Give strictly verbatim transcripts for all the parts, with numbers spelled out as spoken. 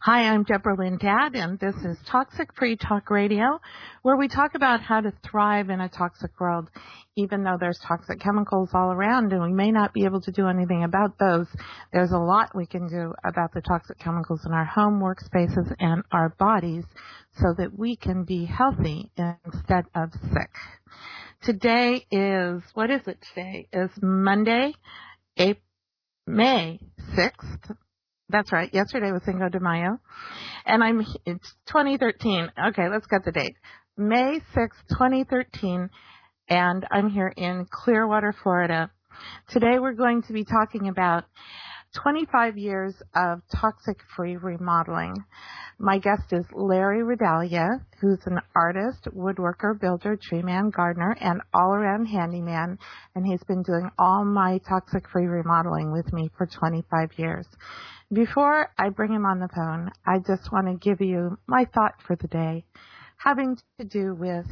Hi, I'm Deborah Lynn Dad, and this is Toxic Free Talk Radio, where we talk about how to thrive in a toxic world, even though there's toxic chemicals all around, and we may not be able to do anything about those. There's a lot we can do about the toxic chemicals in our home, workspaces, and our bodies so that we can be healthy instead of sick. Today is, what is it today? It's Monday, April, May sixth. That's right. Yesterday was Cinco de Mayo. And I'm, it's twenty thirteen. Okay, let's get the date. May sixth, twenty thirteen. And I'm here in Clearwater, Florida. Today we're going to be talking about twenty-five years of toxic-free remodeling. My guest is Larry Redalia, who's an artist, woodworker, builder, tree man, gardener, and all-around handyman. And he's been doing all my toxic-free remodeling with me for twenty-five years. Before I bring him on the phone, I just want to give you my thought for the day, having to do with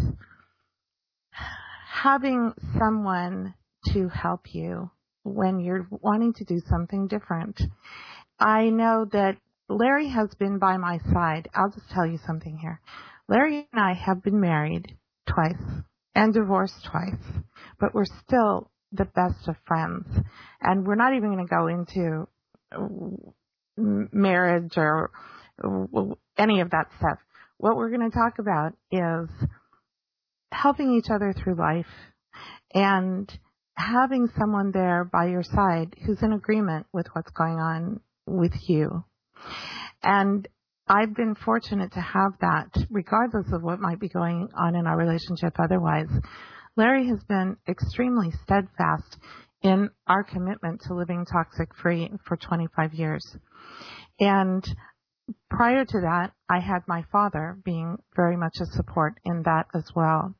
having someone to help you when you're wanting to do something different. I know that Larry has been by my side. I'll just tell you something here. Larry and I have been married twice and divorced twice, but we're still the best of friends. And we're not even going to go into marriage or any of that stuff. What we're going to talk about is helping each other through life and having someone there by your side who's in agreement with what's going on with you. And I've been fortunate to have that, regardless of what might be going on in our relationship otherwise. Larry has been extremely steadfast in our commitment to living toxic-free for twenty-five years. And prior to that, I had my father being very much a support in that as well.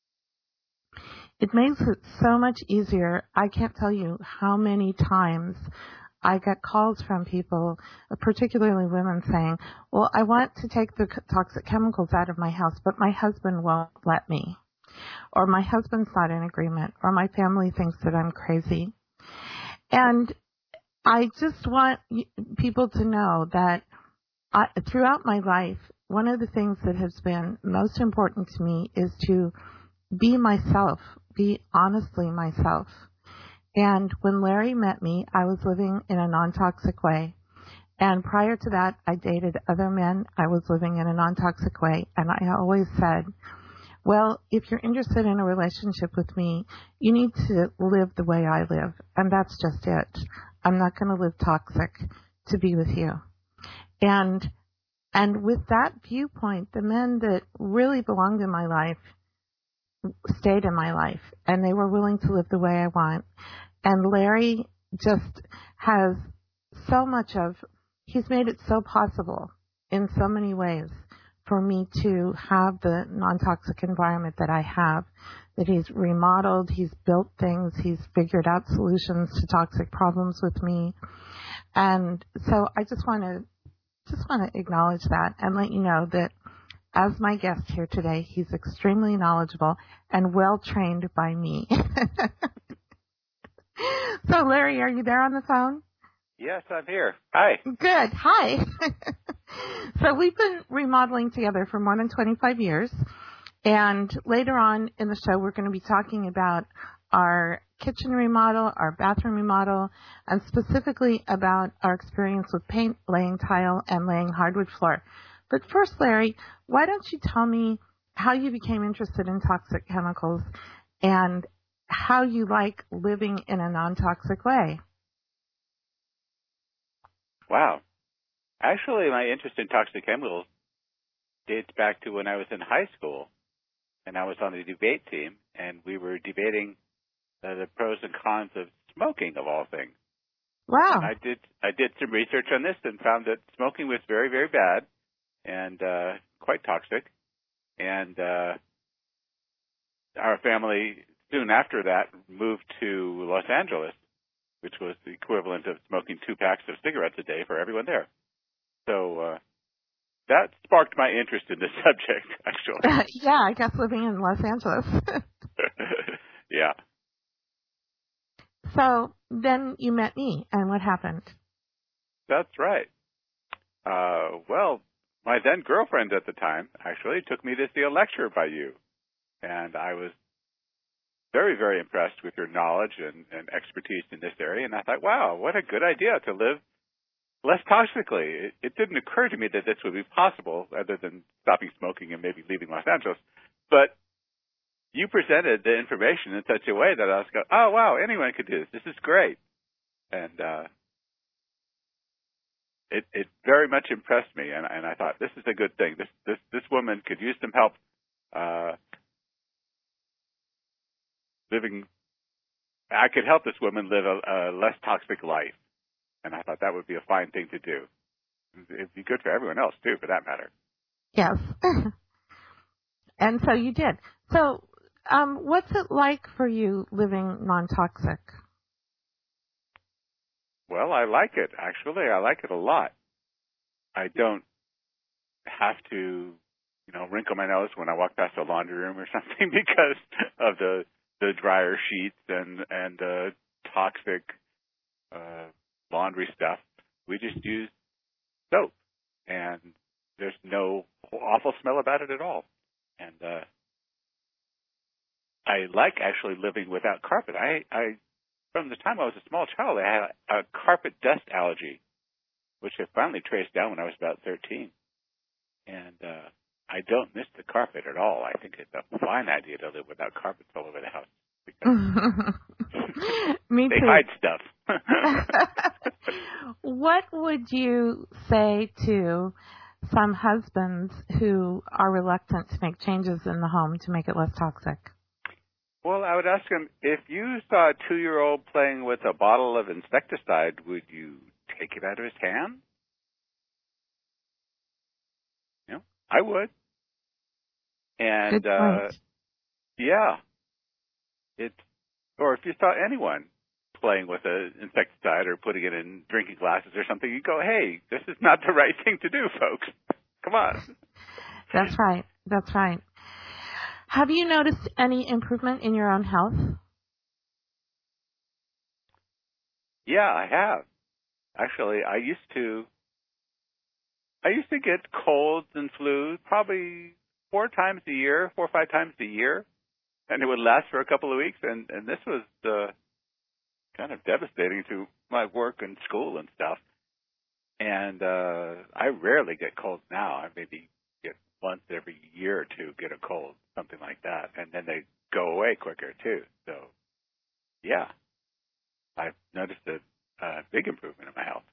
It makes it so much easier. I can't tell you how many times I get calls from people, particularly women, saying, well, I want to take the toxic chemicals out of my house, but my husband won't let me. Or my husband's not in agreement, or my family thinks that I'm crazy. And I just want people to know that I, throughout my life, one of the things that has been most important to me is to be myself, be honestly myself. And when Larry met me, I was living in a non-toxic way. And prior to that, I dated other men. I was living in a non-toxic way. And I always said, well, if you're interested in a relationship with me, you need to live the way I live. And that's just it. I'm not going to live toxic to be with you. And and with that viewpoint, the men that really belonged in my life stayed in my life. And they were willing to live the way I want. And Larry just has so much of, he's made it so possible in so many ways for me to have the non-toxic environment that I have, that he's remodeled, he's built things, he's figured out solutions to toxic problems with me. And so I just want to just want to acknowledge that and let you know that as my guest here today, he's extremely knowledgeable and well trained by me. So Larry, are you there on the phone? Yes, I'm here. Hi. Good. Hi. So we've been remodeling together for more than twenty-five years. And later on in the show, we're going to be talking about our kitchen remodel, our bathroom remodel, and specifically about our experience with paint, laying tile, and laying hardwood floor. But first, Larry, why don't you tell me how you became interested in toxic chemicals and how you like living in a non-toxic way? Wow. Actually, my interest in toxic chemicals dates back to when I was in high school, and I was on the debate team, and we were debating uh, the pros and cons of smoking, of all things. Wow. And I did I did some research on this and found that smoking was very, very bad and uh, quite toxic. And uh, our family, soon after that, moved to Los Angeles, which was the equivalent of smoking two packs of cigarettes a day for everyone there. So uh, that sparked my interest in this subject, actually. Yeah, I guess living in Los Angeles. Yeah. So then you met me, and what happened? That's right. Uh, well, my then girlfriend at the time actually took me to see a lecture by you. And I was very, very impressed with your knowledge and, and expertise in this area. And I thought, wow, what a good idea to live less toxically. It, it didn't occur to me that this would be possible other than stopping smoking and maybe leaving Los Angeles. But you presented the information in such a way that I was going, oh, wow, anyone could do this. This is great. And uh, it, it very much impressed me. And, and I thought, this is a good thing. This, this, this woman could use some help uh, living. I could help this woman live a, a less toxic life. And I thought that would be a fine thing to do. It'd be good for everyone else, too, for that matter. Yes. And so you did. So um, what's it like for you living non-toxic? Well, I like it, actually. I like it a lot. I don't have to, you know, wrinkle my nose when I walk past a laundry room or something because of the the dryer sheets and, and the toxic uh laundry stuff. We just use soap, and there's no awful smell about it at all. And uh, I like actually living without carpet. I, I, from the time I was a small child, I had a carpet dust allergy, which I finally traced down when I was about thirteen. And uh, I don't miss the carpet at all. I think it's a fine idea to live without carpets all over the house. Me they too. hide stuff. What would you say to some husbands who are reluctant to make changes in the home to make it less toxic? Well, I would ask him, if you saw a two-year-old playing with a bottle of insecticide, would you take it out of his hand? You know, I would. And, Good point. uh, yeah. It, or if you saw anyone playing with an insecticide or putting it in drinking glasses or something, you go, hey, this is not the right thing to do, folks. Come on. That's right. That's right. Have you noticed any improvement in your own health? Yeah, I have. Actually, I used to, I used to get colds and flus probably four times a year, four or five times a year. And it would last for a couple of weeks, and, and this was uh, kind of devastating to my work and school and stuff. And uh, I rarely get colds now. I maybe get once every year or two get a cold, something like that. And then they go away quicker, too. So, yeah, I've noticed a, a big improvement in my health.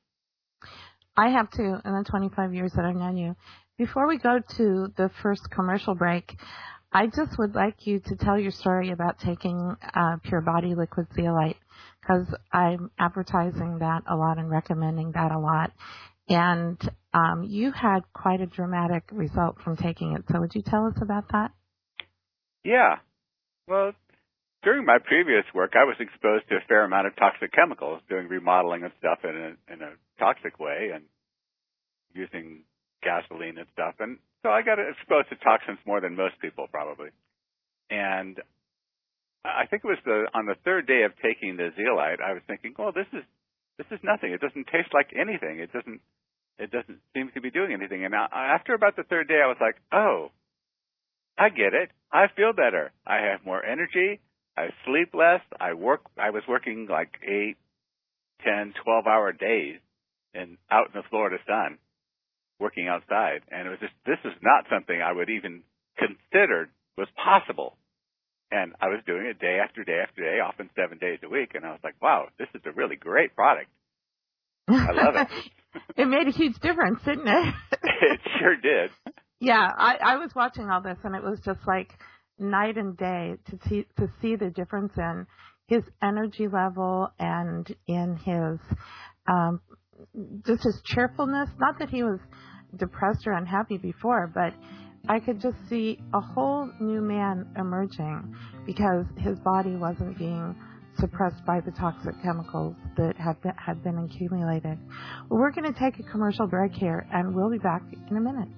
I have, too, in the twenty-five years that I've known you. Before we go to the first commercial break, I just would like you to tell your story about taking uh, Pure Body Liquid Zeolite, because I'm advertising that a lot and recommending that a lot. And um, you had quite a dramatic result from taking it. So would you tell us about that? Yeah. Well, during my previous work, I was exposed to a fair amount of toxic chemicals, doing remodeling and stuff in a, in a toxic way and using gasoline and stuff. And so I got exposed to toxins more than most people probably. And I think it was the, on the third day of taking the zeolite, I was thinking, oh, this is, this is nothing. It doesn't taste like anything. It doesn't, it doesn't seem to be doing anything. And after about the third day, I was like, oh, I get it. I feel better. I have more energy. I sleep less. I work, I was working like eight, ten, twelve hour days and out in the Florida sun, working outside. And it was just, this is not something I would even consider was possible. And I was doing it day after day after day, often seven days a week. And I was like, wow, this is a really great product. I love it. It made a huge difference, didn't it? It sure did. Yeah, I, I was watching all this, and it was just like night and day to see, to see the difference in his energy level and in his um, just his cheerfulness. Not that he was depressed or unhappy before, but I could just see a whole new man emerging because his body wasn't being suppressed by the toxic chemicals that had been, had been accumulated. Well, we're going to take a commercial break here, and we'll be back in a minute.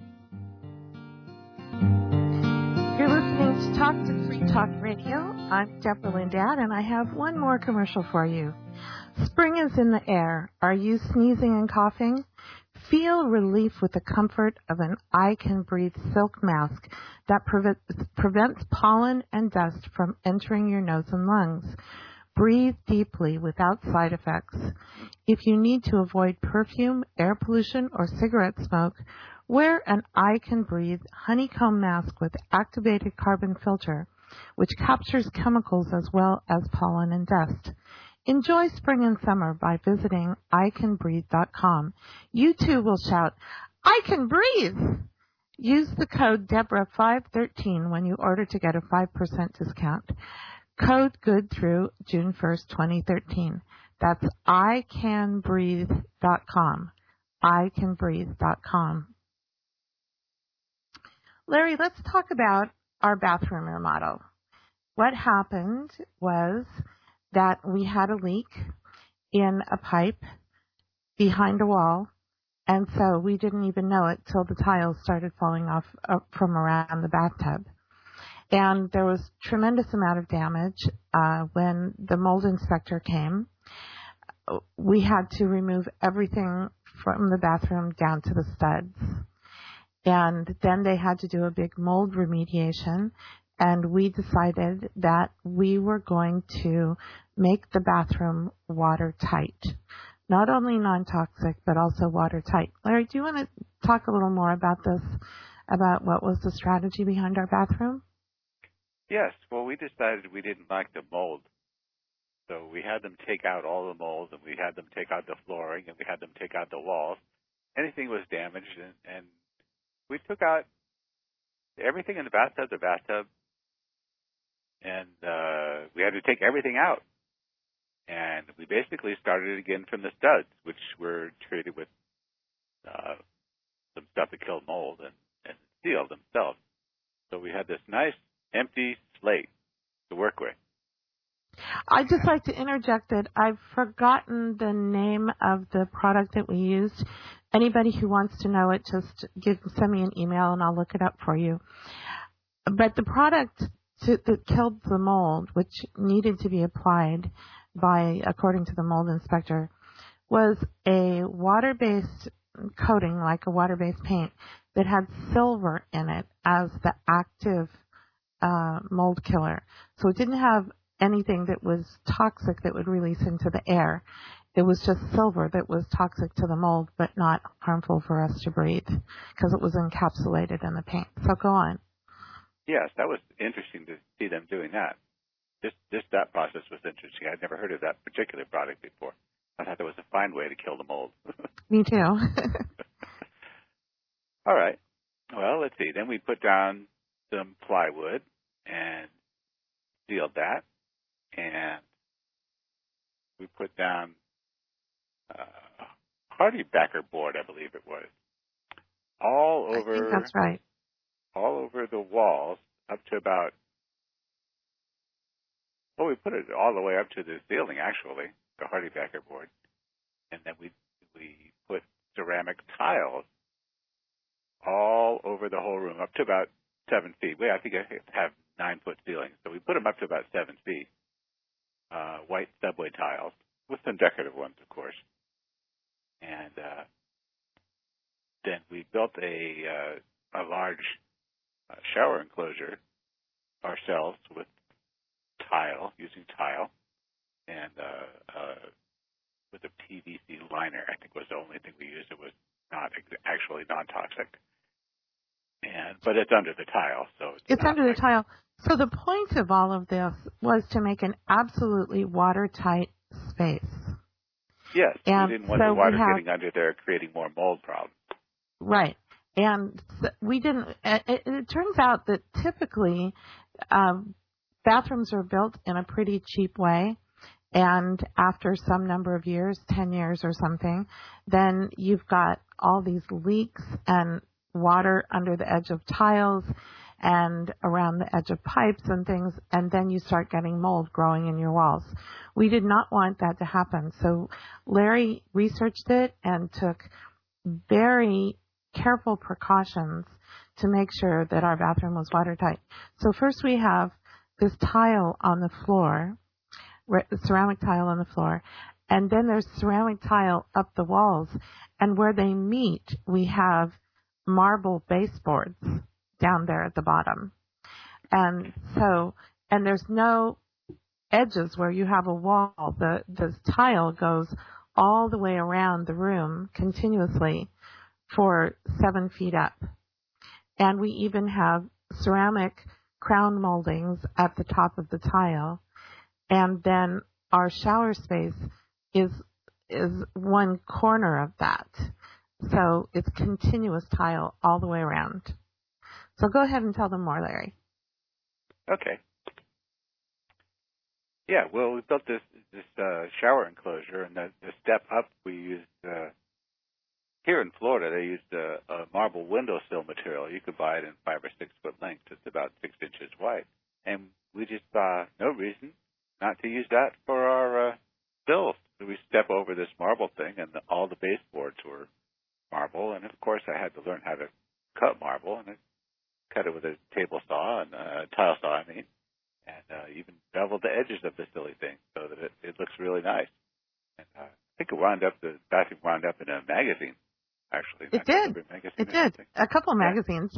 You're listening to Talk to Free Talk Radio. I'm Deborah Lindad, and I have one more commercial for you. Spring is in the air. Are you sneezing and coughing? Feel relief with the comfort of an I Can Breathe silk mask that prevent, prevents pollen and dust from entering your nose and lungs. Breathe deeply without side effects. If you need to avoid perfume, air pollution, or cigarette smoke, wear an I Can Breathe honeycomb mask with activated carbon filter, which captures chemicals as well as pollen and dust. Enjoy spring and summer by visiting I can breathe dot com. You too will shout, I can breathe! Use the code Deborah five thirteen when you order to get a five percent discount. Code good through June first, twenty thirteen. That's I can breathe dot com. I can breathe dot com. Larry, let's talk about our bathroom remodel. What happened was that we had a leak in a pipe behind a wall, and so we didn't even know it till the tiles started falling off uh, from around the bathtub. And there was tremendous amount of damage. Uh, when the mold inspector came, we had to remove everything from the bathroom down to the studs. And then they had to do a big mold remediation, and we decided that we were going to make the bathroom watertight. Not only non-toxic, but also watertight. Larry, do you want to talk a little more about this, about what was the strategy behind our bathroom? Yes. Well, we decided we didn't like the mold. So we had them take out all the molds, and we had them take out the flooring, and we had them take out the walls. Anything was damaged, and, and we took out everything in the bathtub, the bathtub, and uh, we had to take everything out. And we basically started again from the studs, which were treated with uh, some stuff that killed mold and, and sealed themselves. So we had this nice empty slate to work with. I'd just like to interject that I've forgotten the name of the product that we used. Anybody who wants to know it, just give, send me an email and I'll look it up for you. But the product to, that killed the mold, which needed to be applied by, according to the mold inspector, was a water-based coating, like a water-based paint, that had silver in it as the active uh, mold killer. So it didn't have anything that was toxic that would release into the air. It was just silver that was toxic to the mold, but not harmful for us to breathe because it was encapsulated in the paint. So go on. Yes, that was interesting to see them doing that. Just, just that process was interesting. I'd never heard of that particular product before. I thought that was a fine way to kill the mold. Me too. All right. Well, let's see. Then we put down some plywood and sealed that. And we put down uh, HardieBacker board, I believe it was, all over. I think that's right. All over the walls, up to about. Well, we put it all the way up to the ceiling, actually, the HardieBacker board, and then we we put ceramic tiles all over the whole room, up to about seven feet. Well, I think I have nine foot ceilings, so we put them up to about seven feet. Uh, white subway tiles with some decorative ones, of course, and uh, then we built a uh, a large uh, shower enclosure ourselves with tile, using tile, and uh, uh, with a P V C liner. I think was the only thing we used. It was not ex- actually non-toxic, and but it's under the tile, so it's, it's under like, the tile. So the point of all of this was to make an absolutely watertight space. Yes, and we didn't want so the water have, getting under there, creating more mold problems. Right. And we didn't, it, it turns out that typically um, bathrooms are built in a pretty cheap way. And after some number of years, ten years or something, then you've got all these leaks and water under the edge of tiles and around the edge of pipes and things, and then you start getting mold growing in your walls. We did not want that to happen. So Larry researched it and took very careful precautions to make sure that our bathroom was watertight. So first we have this tile on the floor, ceramic tile on the floor, And then there's ceramic tile up the walls. And where they meet, we have marble baseboards down there at the bottom. And so, and there's no edges where you have a wall. The, the tile goes all the way around the room continuously for seven feet up. And we even have ceramic crown moldings at the top of the tile. And then our shower space is is one corner of that. So it's continuous tile all the way around. So go ahead and tell them more, Larry. Okay. Yeah, well, we built this this uh, shower enclosure, and the, the step up we used uh, here in Florida. They used a, a marble windowsill material. You could buy it in five or six foot length. It's about six inches wide, and we just saw no reason not to use that for our uh, sills. So we step over this marble thing, and the, all the baseboards were marble. And of course, I had to learn how to cut marble, and I cut it with a table saw and a tile saw. I mean. And uh, even beveled the edges of the silly thing so that it, it looks really nice. And uh, I think it wound up, the bathroom wound up in a magazine, actually. It did. Magazine it did. Something. A couple of yeah. magazines.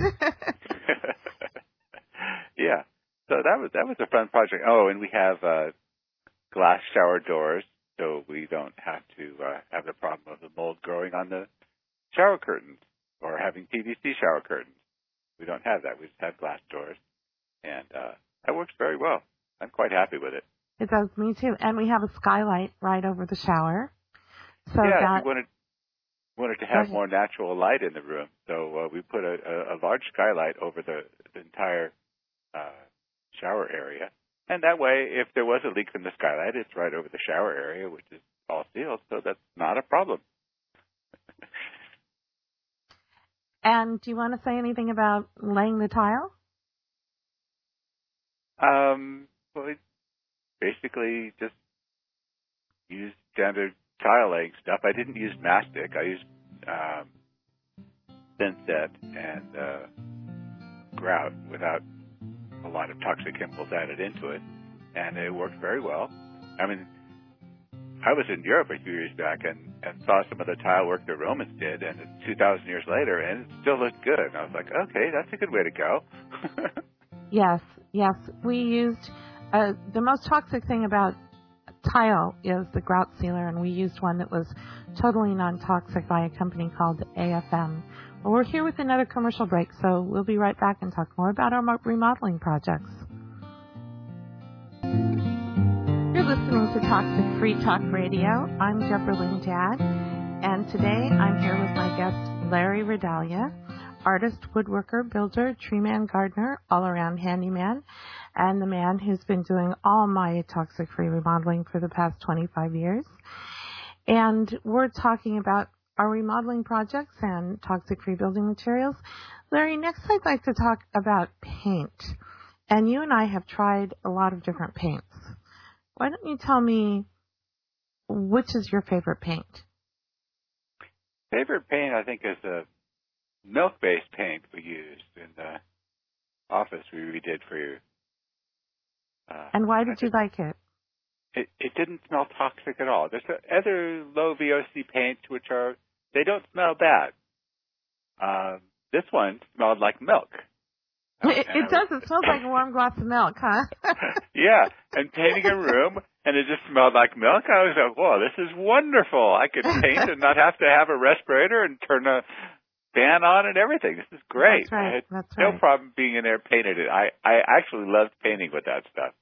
Yeah. So that was that was a fun project. Oh, and we have uh, glass shower doors, so we don't have to uh, have the problem of the mold growing on the shower curtains or having P V C shower curtains. We don't have that. We just have glass doors. And uh, that works very well. I'm quite happy with it. It does, me too. And we have a skylight right over the shower. So yeah, that... we wanted, wanted to have more natural light in the room. So uh, we put a, a, a large skylight over the, the entire uh, shower area. And that way, if there was a leak from the skylight, it's right over the shower area, which is all sealed. So that's not a problem. And do you want to say anything about laying the tile? Um, well, it basically just used standard tile laying stuff. I didn't use mastic. I used um, thinset and uh, grout without a lot of toxic chemicals added into it, and it worked very well. I mean, I was in Europe a few years back and, and saw some of the tile work the Romans did, and it's two thousand years later, and it still looked good. And I was like, okay, that's a good way to go. Yes, yes. We used, uh, the most toxic thing about tile is the grout sealer, and we used one that was totally non-toxic by a company called A F M. Well, we're here with another commercial break, so we'll be right back and talk more about our remodeling projects. You're listening to Toxic Free Talk Radio. I'm Deborah Lynn Jadd, and today I'm here with my guest, Larry Redalia, artist, woodworker, builder, tree man, gardener, all-around handyman, and the man who's been doing all my toxic-free remodeling for the past twenty-five years. And we're talking about our remodeling projects and toxic-free building materials. Larry, next I'd like to talk about paint. And you and I have tried a lot of different paints. Why don't you tell me which is your favorite paint? Favorite paint, I think, is a milk-based paint we used in the office we redid for you. Uh, and why did you like it? it? It didn't smell toxic at all. There's other low V O C paints which are, they don't smell bad. Um, this one smelled like milk. It, it does. It smells like a warm glass of milk, huh? Yeah, and painting a room, and it just smelled like milk. I was like, whoa, this is wonderful. I could paint and not have to have a respirator and turn a fan on and everything. This is great. That's right. I had That's no right. problem being in there painted it. I, I actually loved painting with that stuff.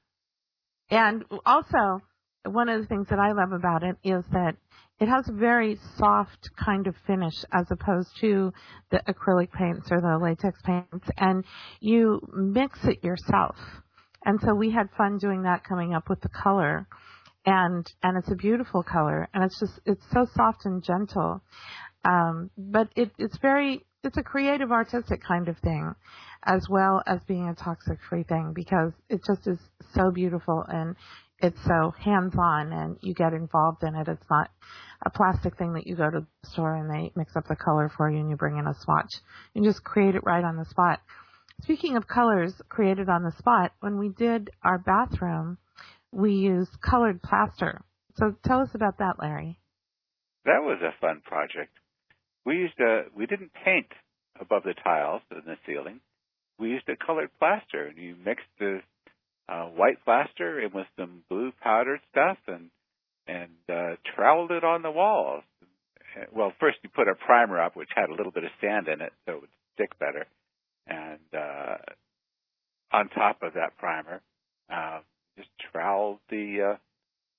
And also, one of the things that I love about it is that it has a very soft kind of finish as opposed to the acrylic paints or the latex paints, and you mix it yourself. And so we had fun doing that, coming up with the color, and and it's a beautiful color, and it's just it's so soft and gentle. Um, but it, it's very it's a creative, artistic kind of thing, as well as being a toxic-free thing, because it just is so beautiful and it's so hands-on, and you get involved in it. It's not a plastic thing that you go to the store and they mix up the color for you and you bring in a swatch. You just create it right on the spot. Speaking of colors created on the spot, when we did our bathroom, we used colored plaster So tell us about that, Larry. That was a fun project. We used a, we didn't paint above the tiles in the ceiling. We used a colored plaster, and you mixed the uh, white plaster in with some blue powdered stuff and and uh, troweled it on the walls. Well, first you put a primer up, which had a little bit of sand in it, so it would stick better. And uh, on top of that primer, uh, just troweled the uh,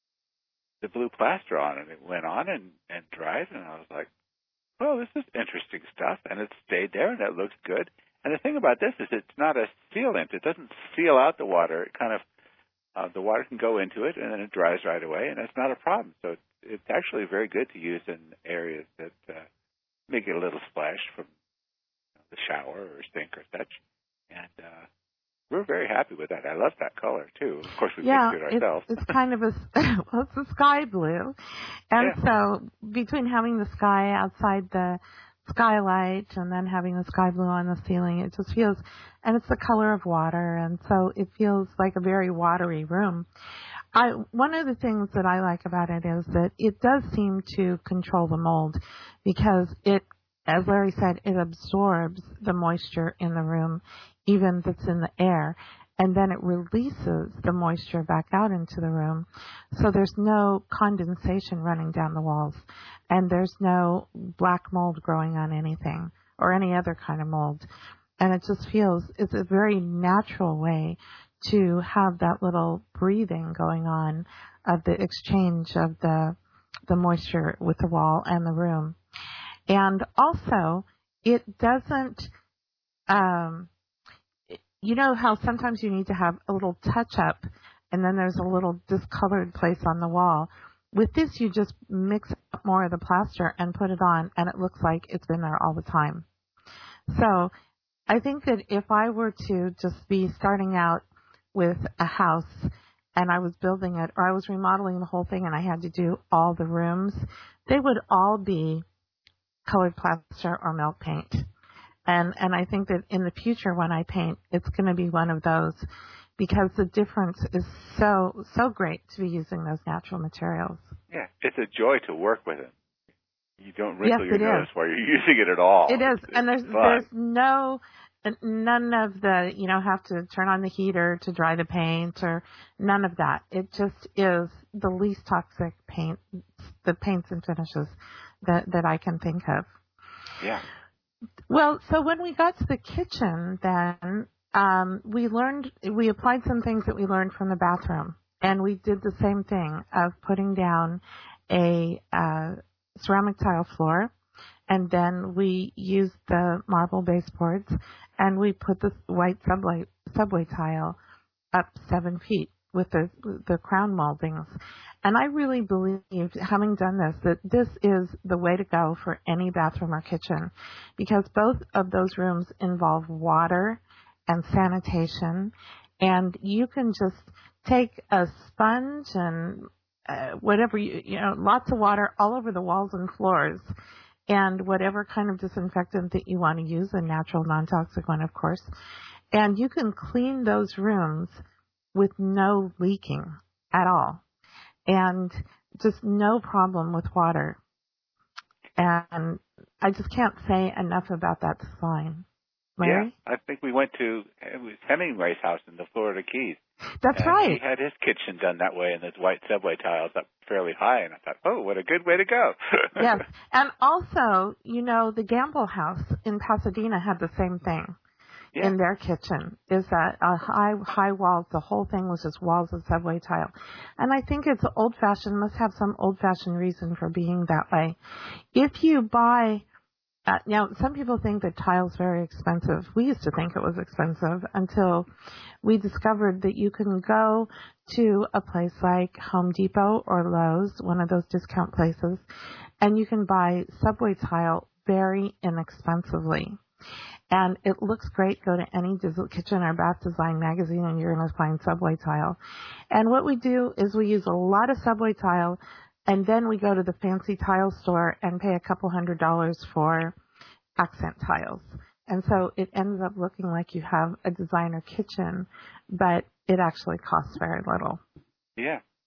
the blue plaster on, and it went on and, and dried. And I was like, "Well, this is interesting stuff," and it stayed there, and it looks good. And the thing about this is, it's not a sealant; it doesn't seal out the water. It kind of uh, the water can go into it, and then it dries right away, and it's not a problem. So it's, it's actually very good to use in areas that uh, may get a little splash from the shower or sink or such. And uh, we're very happy with that. I love that color, too. Of course, we yeah, mixed it ourselves. It's, it's kind of a, well, it's a sky blue. And yeah. so between having the sky outside the skylight and then having the sky blue on the ceiling, it just feels, and it's the color of water, and so it feels like a very watery room. I, one of the things that I like about it is that it does seem to control the mold because it, as Larry said, it absorbs the moisture in the room, even that's in the air, and then it releases the moisture back out into the room. So there's no condensation running down the walls, and there's no black mold growing on anything or any other kind of mold. And it just feels, it's a very natural way to have that little breathing going on of the exchange of the the moisture with the wall and the room. And also, it doesn't, um, you know how sometimes you need to have a little touch-up, and then there's a little discolored place on the wall. With this, you just mix up more of the plaster and put it on, and it looks like it's been there all the time. So I think that if I were to just be starting out with a house and I was building it, or I was remodeling the whole thing and I had to do all the rooms, they would all be colored plaster or milk paint. And and I think that in the future when I paint, it's going to be one of those because the difference is so, so great to be using those natural materials. Yeah, it's a joy to work with it. You don't wrinkle yes, your nose is. while you're using it at all. It is. It's, and there's fun. there's no, none of the, you know, have to turn on the heater to dry the paint or none of that. It just is the least toxic paint, the paints and finishes that, that I can think of. Yeah. Well, so when we got to the kitchen, then um, we learned, we applied some things that we learned from the bathroom. And we did the same thing of putting down a uh, ceramic tile floor. And then we used the marble baseboards, and we put the white subway, subway tile up seven feet with the, the crown moldings. And I really believe, having done this, that this is the way to go for any bathroom or kitchen, because both of those rooms involve water and sanitation, and you can just take a sponge and uh, whatever, you, you know, lots of water all over the walls and floors, and whatever kind of disinfectant that you want to use, a natural, non-toxic one, of course. And you can clean those rooms with no leaking at all. And just no problem with water. And I just can't say enough about that design. Larry? Yeah, I think we went to it was Hemingway's house in the Florida Keys. That's and right. He had his kitchen done that way, and those white subway tiles up fairly high. And I thought, oh, what a good way to go. Yes. And also, you know, the Gamble house in Pasadena had the same thing. Yeah. In their kitchen, is that uh, high high walls. The whole thing was just walls of subway tile. And I think it's old-fashioned, must have some old-fashioned reason for being that way. If you buy, uh, now some people think that tile's very expensive. We used to think it was expensive until we discovered that you can go to a place like Home Depot or Lowe's, one of those discount places, and you can buy subway tile very inexpensively. And it looks great. Go to any kitchen or bath design magazine and you're going to find subway tile. And what we do is we use a lot of subway tile, and then we go to the fancy tile store and pay a couple hundred dollars for accent tiles. And so it ends up looking like you have a designer kitchen, but it actually costs very little. Yeah.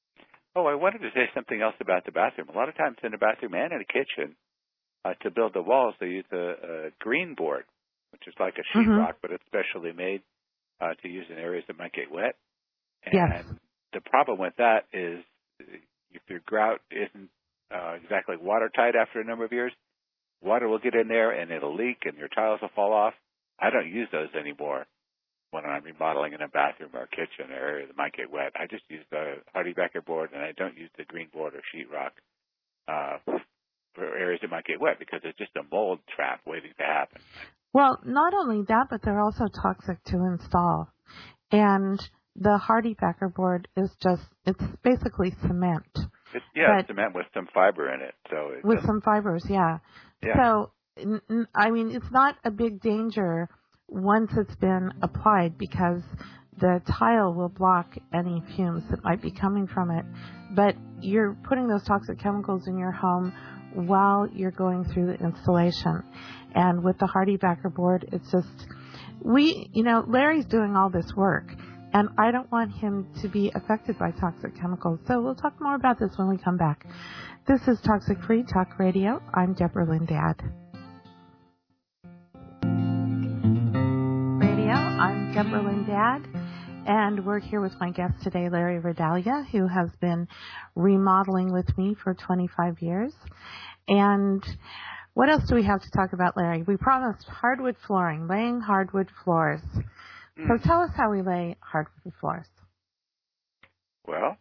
Oh, I wanted to say something else about the bathroom. A lot of times in the bathroom and in the kitchen, uh, to build the walls, they use a, a green board, which is like a sheetrock, Mm-hmm. but it's specially made uh, to use in areas that might get wet. And Yes. the problem with that is if your grout isn't uh, exactly watertight after a number of years, water will get in there and it'll leak and your tiles will fall off. I don't use those anymore when I'm remodeling in a bathroom or a kitchen area that might get wet. I just use the HardieBacker board, and I don't use the green board or sheetrock uh, for areas that might get wet because it's just a mold trap waiting to happen. Well, not only that, but they're also toxic to install. And the HardieBacker board is just, it's basically cement. It's, yeah, but cement with some fiber in it. So it with doesn't- some fibers, yeah. Yeah. So, n- n- I mean, it's not a big danger once it's been applied because the tile will block any fumes that might be coming from it. But you're putting those toxic chemicals in your home while you're going through the installation. And with the HardieBacker board, it's just, we, you know, Larry's doing all this work, and I don't want him to be affected by toxic chemicals. So we'll talk more about this when we come back. This is Toxic Free Talk Radio. I'm Deborah Lindad. Radio, I'm Deborah Lindad, and we're here with my guest today, Larry Redalia, who has been remodeling with me for twenty-five years. And what else do we have to talk about, Larry? We promised hardwood flooring, laying hardwood floors. Mm. So tell us how we lay hardwood floors. Well,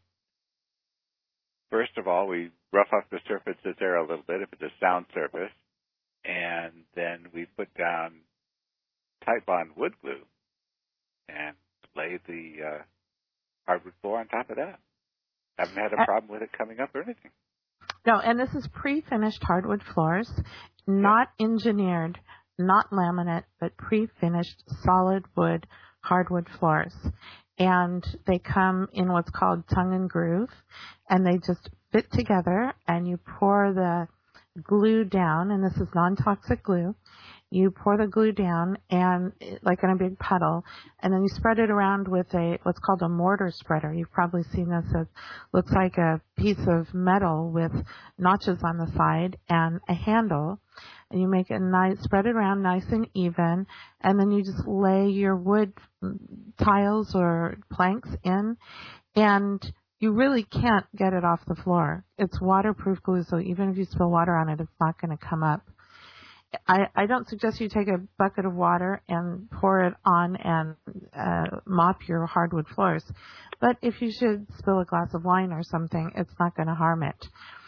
first of all, we rough up the surfaces there a little bit if it's a sound surface, and then we put down Titebond wood glue and lay the uh, hardwood floor on top of that. Haven't had a problem with it coming up or anything. No, and this is pre-finished hardwood floors, not engineered, not laminate, but pre-finished solid wood hardwood floors. And they come in what's called tongue and groove, and they just fit together, and you pour the glue down, and this is non-toxic glue. You pour the glue down and like in a big puddle, and then you spread it around with a what's called a mortar spreader. You've probably seen this. It looks like a piece of metal with notches on the side and a handle. And you make it nice, spread it around nice and even, and then you just lay your wood tiles or planks in, and you really can't get it off the floor. It's waterproof glue, so even if you spill water on it, it's not going to come up. I, I don't suggest you take a bucket of water and pour it on and uh, mop your hardwood floors. But if you should spill a glass of wine or something, it's not going to harm it.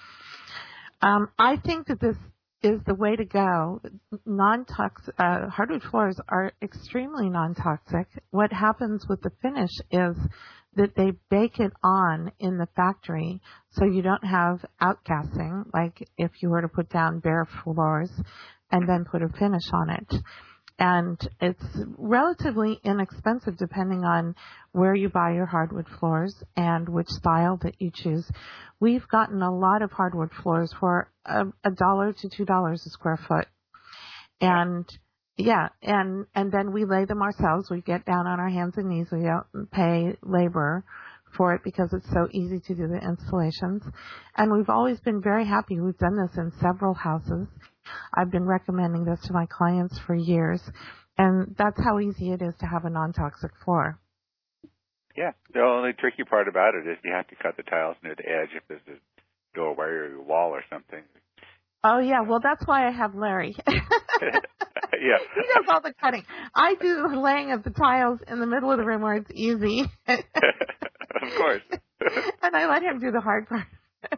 Um, I think that this is the way to go. Non-toxic, uh, hardwood floors are extremely non-toxic. What happens with the finish is that they bake it on in the factory so you don't have outgassing, like if you were to put down bare floors and then put a finish on it. And it's relatively inexpensive depending on where you buy your hardwood floors and which style that you choose. We've gotten a lot of hardwood floors for a, a dollar to two dollars a square foot. And yeah, and, and then we lay them ourselves. We get down on our hands and knees. We don't pay labor for it because it's so easy to do the installations. And we've always been very happy. We've done this in several houses. I've been recommending this to my clients for years, and that's how easy it is to have a non-toxic floor. Yeah. The only tricky part about it is you have to cut the tiles near the edge if there's a doorway or a wall or something. Oh, yeah. Well, that's why I have Larry. Yeah. He does all the cutting. I do the laying of the tiles in the middle of the room where it's easy. Of course. And I let him do the hard part.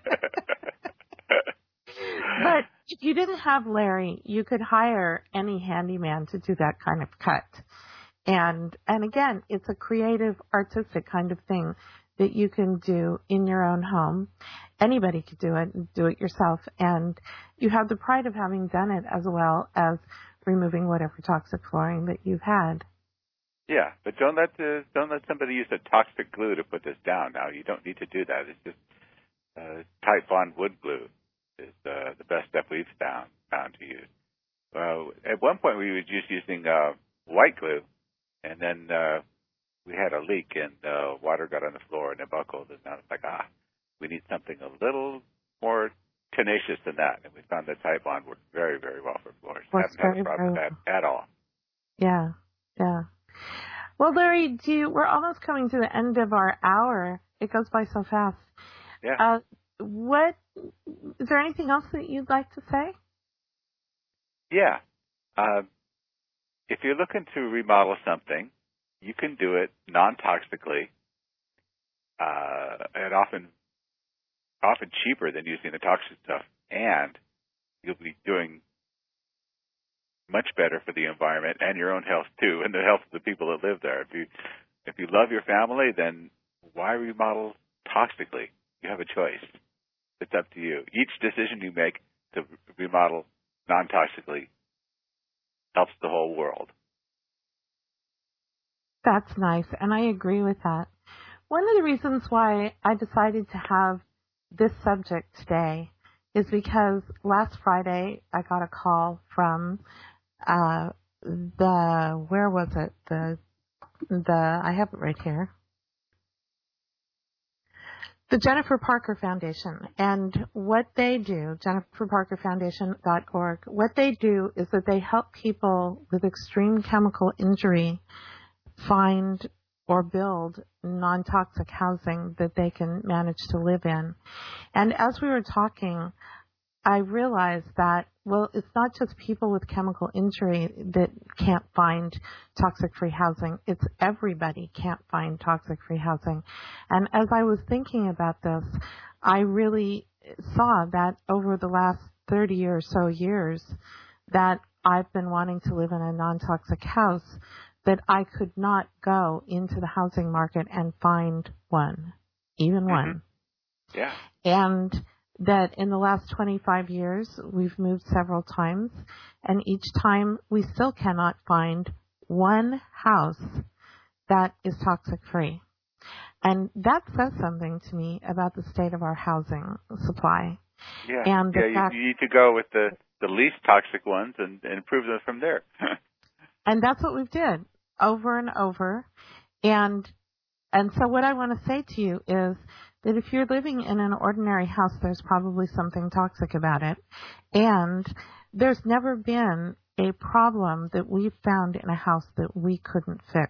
But if you didn't have Larry, you could hire any handyman to do that kind of cut. And and again, it's a creative, artistic kind of thing that you can do in your own home. Anybody could do it, do it yourself. And you have the pride of having done it as well as removing whatever toxic flooring that you've had. Yeah, but don't let the, don't let somebody use a toxic glue to put this down. Now, you don't need to do that. It's just uh, Titebond wood glue is uh, the best stuff we've found found to use. Uh, at one point, we were just using uh, white glue, and then uh, we had a leak, and uh, water got on the floor, and it buckled, and I was like, ah. We need something a little more tenacious than that. And we found that Titebond worked very, very well for floors. Works Haven't very, had a problem with very that at all. Yeah, yeah. Well, Larry, do you, we're almost coming to the end of our hour. It goes by so fast. Yeah. Uh, what is there anything else that you'd like to say? Yeah. Uh, if you're looking to remodel something, you can do it non-toxically, uh, and often often cheaper than using the toxic stuff, and you'll be doing much better for the environment and your own health too, and the health of the people that live there. If you if you love your family, then why remodel toxically? You have a choice. It's up to you. Each decision you make to remodel non-toxically helps the whole world. That's nice, and I agree with that. One of the reasons why I decided to have this subject today is because last Friday I got a call from uh, the, where was it? The, the, I have it right here. The Jennifer Parker Foundation. And what they do, jennifer parker foundation dot org, what they do is that they help people with extreme chemical injury find or build non-toxic housing that they can manage to live in. And as we were talking, I realized that, well, it's not just people with chemical injury that can't find toxic-free housing. It's everybody can't find toxic-free housing. And as I was thinking about this, I really saw that over the last thirty or so years that I've been wanting to live in a non-toxic house, that I could not go into the housing market and find one, even one. Mm-hmm. Yeah. And that in the last twenty-five years, we've moved several times, and each time we still cannot find one house that is toxic-free. And that says something to me about the state of our housing supply. Yeah, and the yeah fact, you, you need to go with the, the least toxic ones and, and improve them from there. And that's what we've did over and over. And and so what I want to say to you is that if you're living in an ordinary house, there's probably something toxic about it. And there's never been a problem that we've found in a house that we couldn't fix.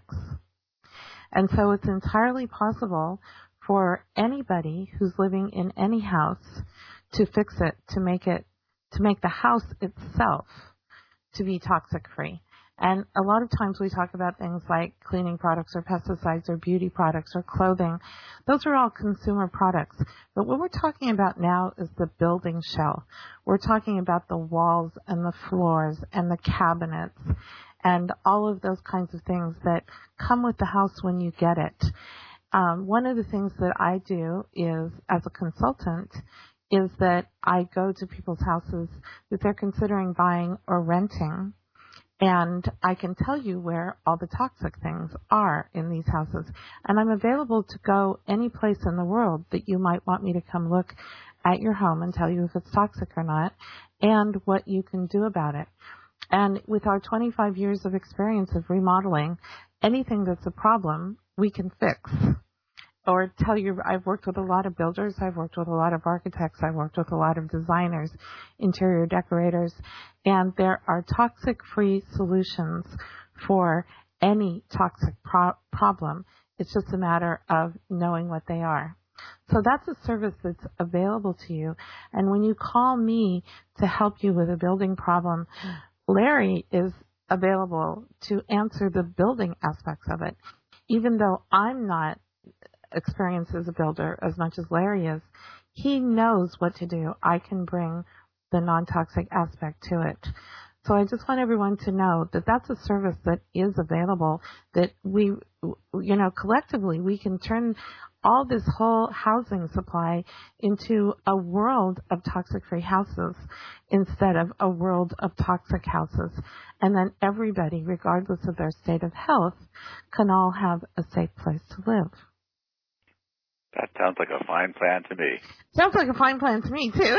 And so it's entirely possible for anybody who's living in any house to fix it, to make it, to make the house itself to be toxic free. And a lot of times we talk about things like cleaning products or pesticides or beauty products or clothing. Those are all consumer products. But what we're talking about now is the building shell. We're talking about the walls and the floors and the cabinets and all of those kinds of things that come with the house when you get it. Um, one of the things that I do is, as a consultant, is that I go to people's houses that they're considering buying or renting, and I can tell you where all the toxic things are in these houses. And I'm available to go any place in the world that you might want me to come look at your home and tell you if it's toxic or not and what you can do about it. And with our twenty-five years of experience of remodeling, anything that's a problem, we can fix. Or tell you, I've worked with a lot of builders, I've worked with a lot of architects, I've worked with a lot of designers, interior decorators, and there are toxic-free solutions for any toxic pro- problem. It's just a matter of knowing what they are. So that's a service that's available to you. And when you call me to help you with a building problem, Larry is available to answer the building aspects of it. Even though I'm not experienced as a builder as much as Larry is, he knows what to do. I can bring the non-toxic aspect to it. So I just want everyone to know that that's a service that is available, that we, you know, collectively we can turn all this whole housing supply into a world of toxic-free houses instead of a world of toxic houses. And then everybody, regardless of their state of health, can all have a safe place to live. That sounds like a fine plan to me. Sounds like a fine plan to me, too.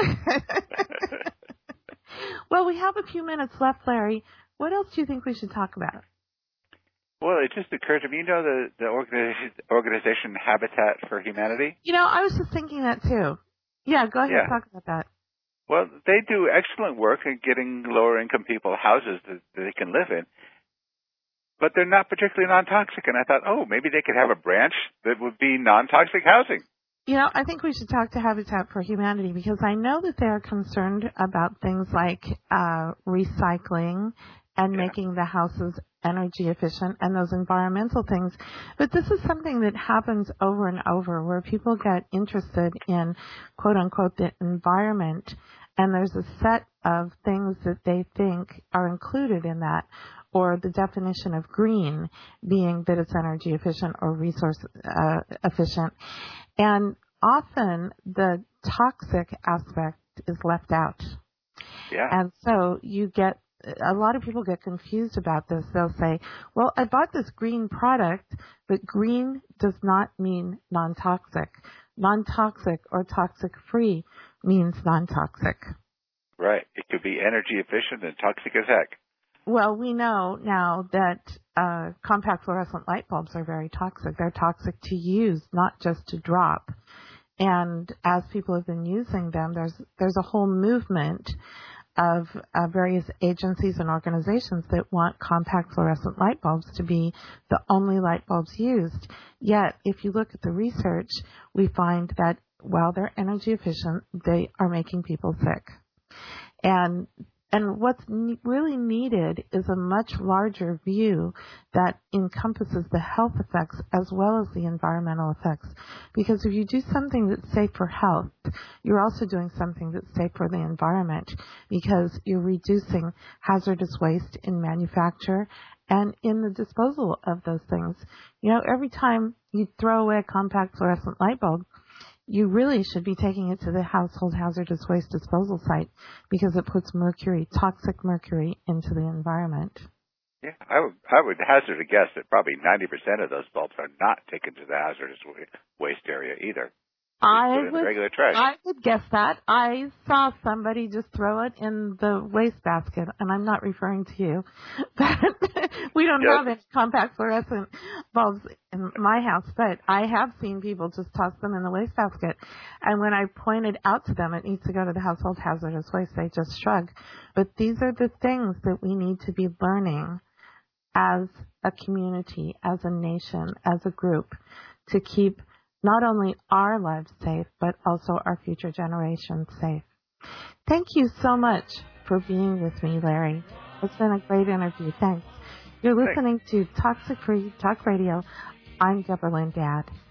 Well, we have a few minutes left, Larry. What else do you think we should talk about? Well, it just occurred to me, you know the, the organization, organization Habitat for Humanity? You know, I was just thinking that too. Yeah, go ahead Yeah. and talk about that. Well, they do excellent work in getting lower-income people houses that, that they can live in, but they're not particularly non-toxic. And I thought, oh, maybe they could have a branch that would be non-toxic housing. You know, I think we should talk to Habitat for Humanity because I know that they are concerned about things like uh, recycling and Yeah. making the houses energy efficient and those environmental things. But this is something that happens over and over where people get interested in, quote unquote, the environment, and there's a set of things that they think are included in that, or the definition of green being that it's energy efficient or resource uh, efficient. And often the toxic aspect is left out. Yeah. And so you get, a lot of people get confused about this. They'll say, well, I bought this green product, but green does not mean non-toxic. Non-toxic or toxic-free means non-toxic. Right. It could be energy efficient and toxic as heck. Well, we know now that uh, compact fluorescent light bulbs are very toxic. They're toxic to use, not just to drop. And as people have been using them, there's there's a whole movement of uh, various agencies and organizations that want compact fluorescent light bulbs to be the only light bulbs used. Yet, if you look at the research, we find that while they're energy efficient, they are making people sick. And And what's ne- really needed is a much larger view that encompasses the health effects as well as the environmental effects. Because if you do something that's safe for health, you're also doing something that's safe for the environment because you're reducing hazardous waste in manufacture and in the disposal of those things. You know, every time you throw away a compact fluorescent light bulb, you really should be taking it to the household hazardous waste disposal site because it puts mercury, toxic mercury, into the environment. Yeah, I would, I would hazard a guess that probably ninety percent of those bulbs are not taken to the hazardous waste area either. I put in would, the regular trash. I would guess that. I saw somebody just throw it in the wastebasket, and I'm not referring to you. But we don't Yes. have any compact fluorescent bulbs in my house, but I have seen people just toss them in the wastebasket. And when I pointed out to them it needs to go to the household hazardous waste, they just shrug. But these are the things that we need to be learning as a community, as a nation, as a group, to keep not only our lives safe, but also our future generations safe. Thank you so much for being with me, Larry. It's been a great interview. Thanks. You're listening to Toxic Free Talk Radio. I'm Deborah Lynn Gadd.